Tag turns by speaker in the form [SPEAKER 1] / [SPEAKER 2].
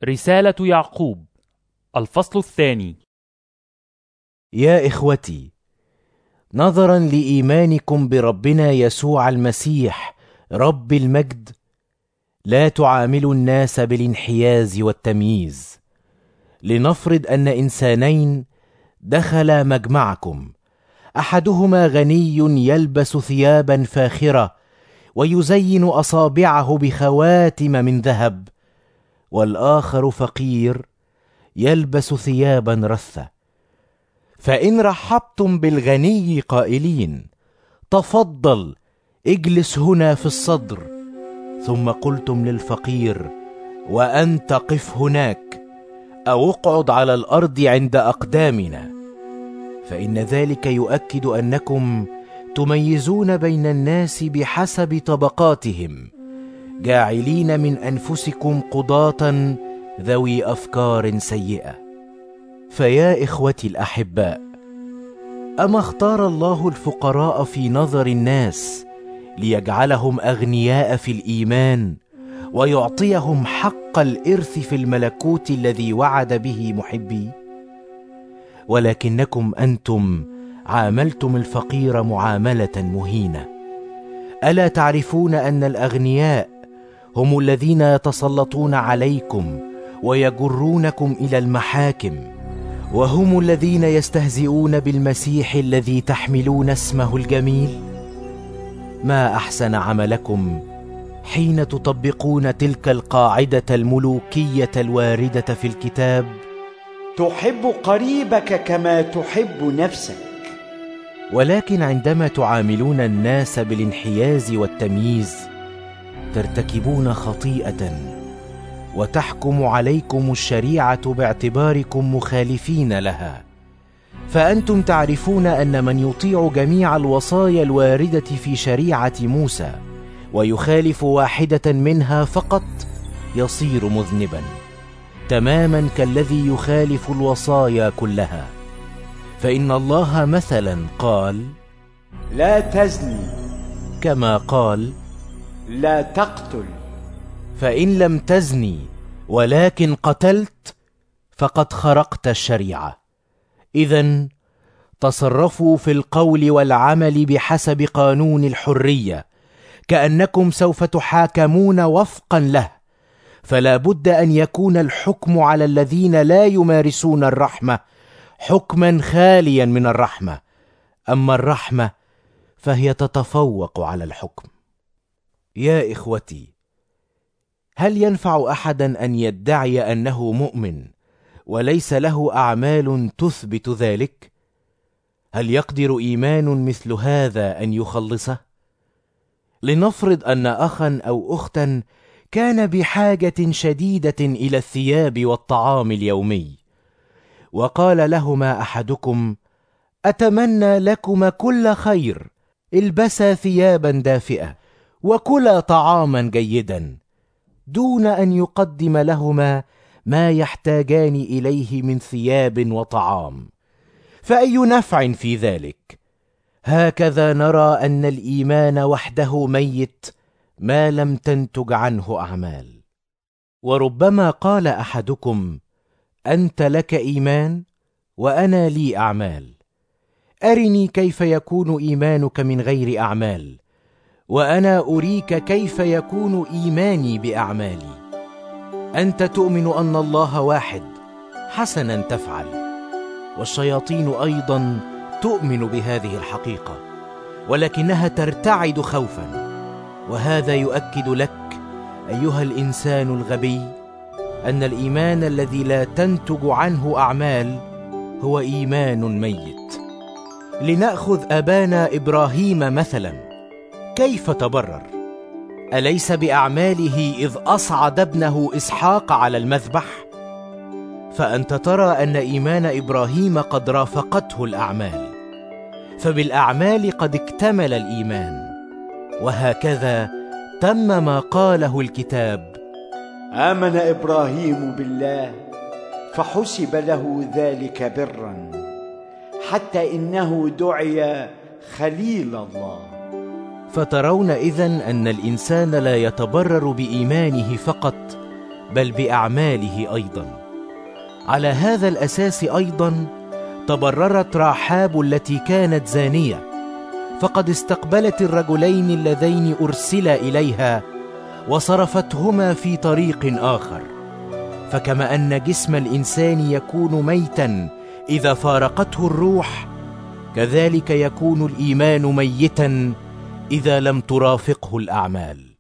[SPEAKER 1] رسالة يعقوب الفصل الثاني.
[SPEAKER 2] يا إخوتي، نظرا لإيمانكم بربنا يسوع المسيح رب المجد، لا تعاملوا الناس بالانحياز والتمييز. لنفرض أن إنسانين دخلا مجمعكم، أحدهما غني يلبس ثيابا فاخرة ويزين أصابعه بخواتم من ذهب، والآخر فقير يلبس ثيابا رثة. فإن رحبتم بالغني قائلين تفضل اجلس هنا في الصدر، ثم قلتم للفقير وأنت قف هناك، أو اقعد على الأرض عند أقدامنا، فإن ذلك يؤكد أنكم تميزون بين الناس بحسب طبقاتهم، جاعلين من أنفسكم قضاة ذوي أفكار سيئة. فيا إخوتي الأحباء، أما اختار الله الفقراء في نظر الناس ليجعلهم أغنياء في الإيمان، ويعطيهم حق الإرث في الملكوت الذي وعد به محبي؟ ولكنكم أنتم عاملتم الفقير معاملة مهينة. ألا تعرفون أن الأغنياء هم الذين يتسلطون عليكم ويجرونكم إلى المحاكم، وهم الذين يستهزئون بالمسيح الذي تحملون اسمه الجميل؟ ما أحسن عملكم حين تطبقون تلك القاعدة الملوكية الواردة في الكتاب:
[SPEAKER 3] تحب قريبك كما تحب نفسك.
[SPEAKER 2] ولكن عندما تعاملون الناس بالانحياز والتمييز ترتكبون خطيئة، وتحكم عليكم الشريعة باعتباركم مخالفين لها. فأنتم تعرفون أن من يطيع جميع الوصايا الواردة في شريعة موسى ويخالف واحدة منها فقط يصير مذنبا، تماما كالذي يخالف الوصايا كلها. فإن الله مثلا قال:
[SPEAKER 3] لا تزني،
[SPEAKER 2] كما قال:
[SPEAKER 3] لا تقتل.
[SPEAKER 2] فإن لم تزني ولكن قتلت فقد خرقت الشريعة. إذن تصرفوا في القول والعمل بحسب قانون الحرية، كأنكم سوف تحاكمون وفقا له، فلا بد أن يكون الحكم على الذين لا يمارسون الرحمة حكما خاليا من الرحمة، أما الرحمة فهي تتفوق على الحكم. يا إخوتي، هل ينفع أحدا أن يدعي أنه مؤمن وليس له أعمال تثبت ذلك؟ هل يقدر إيمان مثل هذا أن يخلصه؟ لنفرض أن أخا أو أختا كان بحاجة شديدة إلى الثياب والطعام اليومي، وقال لهما أحدكم: أتمنى لكما كل خير، البسا ثيابا دافئة وكلا طعاما جيدا، دون أن يقدم لهما ما يحتاجان إليه من ثياب وطعام. فأي نفع في ذلك؟ هكذا نرى أن الإيمان وحده ميت ما لم تنتج عنه أعمال. وربما قال أحدكم: أنت لك إيمان وأنا لي أعمال، أرني كيف يكون إيمانك من غير أعمال، وأنا أريك كيف يكون إيماني بأعمالي. أنت تؤمن أن الله واحد، حسنا تفعل، والشياطين أيضا تؤمن بهذه الحقيقة، ولكنها ترتعد خوفا. وهذا يؤكد لك أيها الإنسان الغبي أن الإيمان الذي لا تنتج عنه أعمال هو إيمان ميت. لنأخذ أبانا إبراهيم مثلا، كيف تبرر؟ أليس بأعماله إذ أصعد ابنه إسحاق على المذبح؟ فأنت ترى أن إيمان إبراهيم قد رافقته الأعمال، فبالأعمال قد اكتمل الإيمان. وهكذا تم ما قاله الكتاب:
[SPEAKER 3] آمن إبراهيم بالله فحسب له ذلك برا، حتى إنه دعي خليل الله.
[SPEAKER 2] فترون إذن أن الإنسان لا يتبرر بإيمانه فقط، بل بأعماله أيضا. على هذا الأساس أيضا تبررت راحاب التي كانت زانية، فقد استقبلت الرجلين اللذين أرسلا إليها وصرفتهما في طريق آخر. فكما أن جسم الإنسان يكون ميتا إذا فارقته الروح، كذلك يكون الإيمان ميتا إذا لم ترافقه الأعمال.